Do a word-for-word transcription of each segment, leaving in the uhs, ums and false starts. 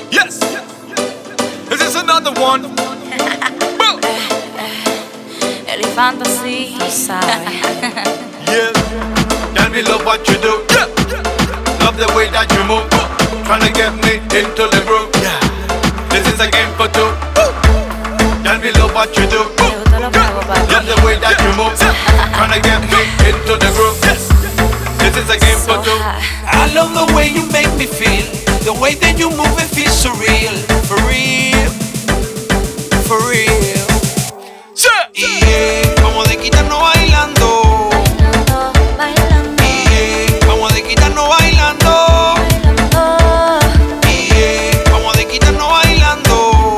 Yes, this is another one. Elefantasy, sabe. Yeah, tell me love what you do. Yeah, love the way that you move. Tryna get me into the groove. Yeah, this is a game for two. Tell me love what you do. Love the way that you move. Tryna get me into the groove. Yes, this is a game for two. I love the way you make me feel. The way that you move it feels surreal. For real, for real. Yeah, vamos de quitarnos bailando. Yeah, vamos de quitarnos bailando. Yeah, vamos de quitarnos bailando.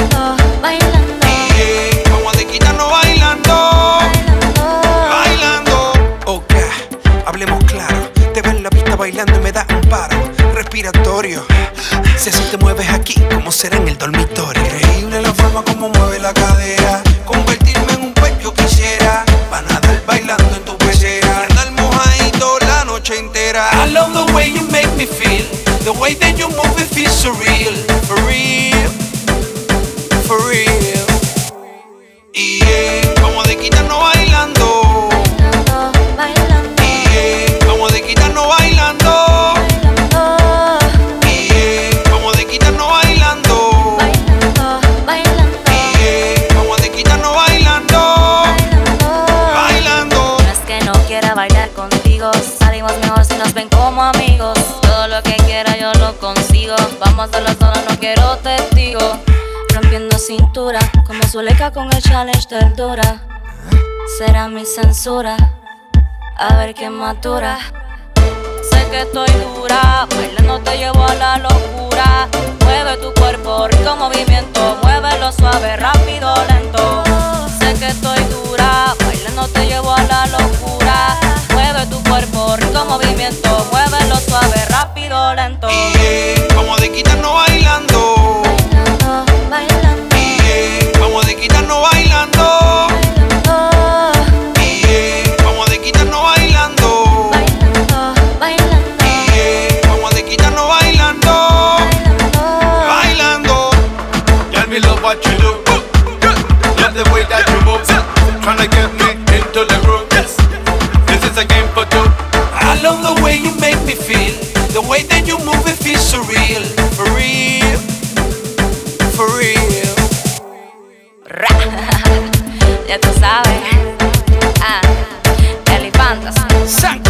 Yeah, vamos de quitarnos bailando. Bailando. Ok, hablemos claro. Te veo en la pista bailando y me da un paro respiratorio. Si así te mueves aquí, como será en el dormitorio. Increíble la forma como mueve la cadera. Convertirme en un pez yo quisiera. Va a nadar bailando en tu pecera. Andar mojadito la noche entera. I love the way you make me feel. The way that you move it feels surreal. For real, for real. Yeah, vamos de quitarnos bailando. Yeah, vamos de quitarnos bailando. Yeah, vamos de quitarnos bailando. Yeah, vamos de quitarnos bailando. Bailando. No es que no quiera bailar contigo, salimos mejor si nos ven como amigos. Todo lo que quiera yo lo consigo. Vamos a hacerlo solo, no quiero testigos. Rompiendo cintura, como Zuleika con el challenge del Dura. Será mi censura, a ver quién matura. Sé que estoy dura, bailando te llevo a la locura. Mueve tu cuerpo, rico movimiento, muévelo suave, rápido, lento. Sé que estoy dura, bailando te llevo a la locura. Mueve tu cuerpo, rico movimiento, muévelo suave, rápido, lento. Yeah, vamos de quitarnos bailando. Yeah, vamos de quitarnos bailando. Yeah, vamos de quitarnos bailando. Yeah, vamos de quitarnos bailando. Bailando. Tell me love what you do. Love the way that you move. Tryna get me into the groove. Yes, this is a game for two. I love the way you make me feel. The way that you move it feels surreal. For real, for real. Ya tú sabes. Ah, Elefantasy.